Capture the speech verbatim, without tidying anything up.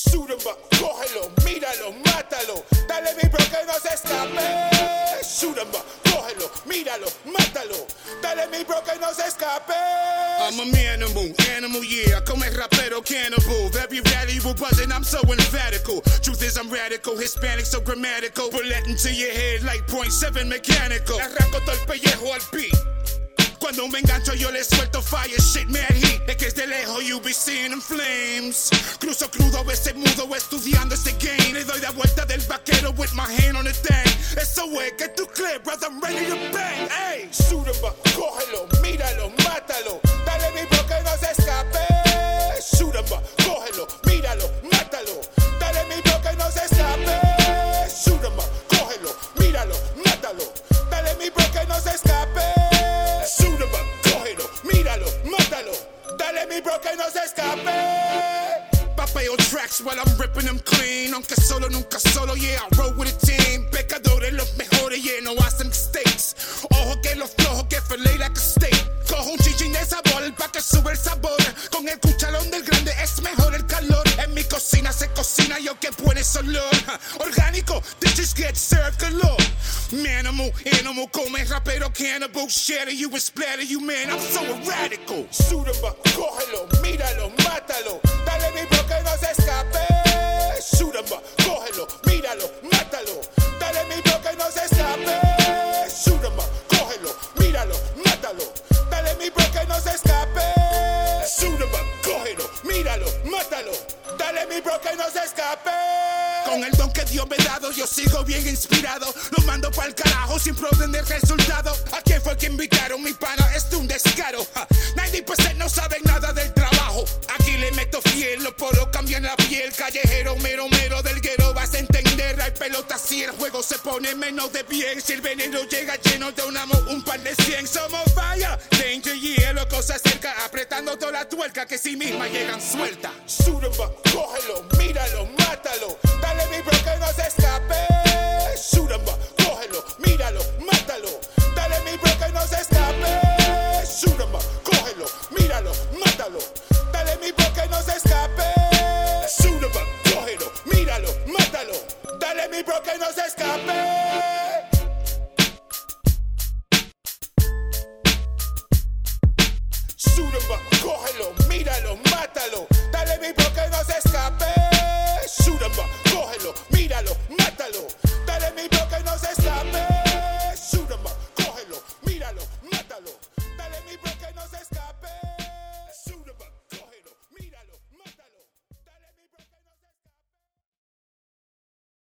Shoot 'em up, cógelo, míralo, mátalo. Dale mi bro que no se escape. Shoot 'em up, cógelo, míralo, mátalo. Dale mi bro que no se escape. I'm a manimal, animal, yeah. I come as rapero, cannibal. Very valuable buzzing, I'm so emphatical. Truth is I'm radical, Hispanic, so grammatical. Bullet into your head like point seven mechanical. Arranco todo el pellejo al beat. Cuando me engancho yo le suelto fire, shit, mad heat. Es que desde lejos you be seeing them flames. Cruzo crudo, a veces mudo, estudiando este game. Le doy la vuelta del vaquero with my hand on the thing. Eso es, get too clear, brother, I'm ready to bang, ey. Shoot 'em up, cógelo, míralo, mátalo. Dale mi bro que no se escape. Shoot 'em up, cógelo, míralo, mátalo. Dale mi bro que no se escape. Shoot 'em up, cógelo, míralo, mátalo. Dale mi bro que no se escape. Shoot 'em up, cógelo, míralo, mátalo. Dale mi bro que no se escape. Papeo tracks while I'm ripping them clean. Aunque solo, nunca solo, yeah, I roll with a team. Pecadores los mejores, yeah, no hacen mistakes. Ojo que los flojos que fillet like a steak. Cojo un chichín de sabor pa' que sube el sabor. Con el cucharón del grande es mejor el calor. En mi cocina se cocina, yo que buen ese olor. Orgánico, dishes get served galore. Manimal, animal, come rapero, cannibal. Shatter you and splatter you, man, I'm so radical. Shoot 'em up, cógelo, míralo, mátalo. Dale mi bro que no se escape. Shoot 'em up, cógelo, míralo, mátalo. Dale mi bro que no se escape. Shoot 'em up, cógelo, míralo, mátalo. Dale mi bro que no se escape. Shoot 'em up, cógelo, míralo, mátalo. Dale mi bro que no se escape. Con el don que Dios me ha dado, yo sigo bien inspirado. Lo mando pa'l carajo sin pretender resultado. ¿A quién fue que invitaron? Mi pana, esto es un descaro. Ja, noventa por ciento no saben nada del trabajo. Aquí le meto fiel, los poros cambian la piel. Callejero, mero, mero del guero, vas a entender. Hay pelotas si el juego se pone menos de bien. Si el veneno llega lleno, donamos un par de cien. Somos fire, danger, yeah, loco se acerca. Apretando toda la tuerca que sí misma llegan suelta. Shoot 'em up, cógelo, míralo, mátalo. Dale mi bro que no se escape. Shoot 'em up, cógelo, míralo, mátalo. Dale mi bro que no se escape. Shoot 'em up, cógelo, míralo, mátalo. Dale mi bro que no se escape. Shoot 'em up, cógelo, míralo, mátalo. Dale mi bro que no se escape. Shoot 'em up, cógelo, míralo, mátalo. Dale mi bro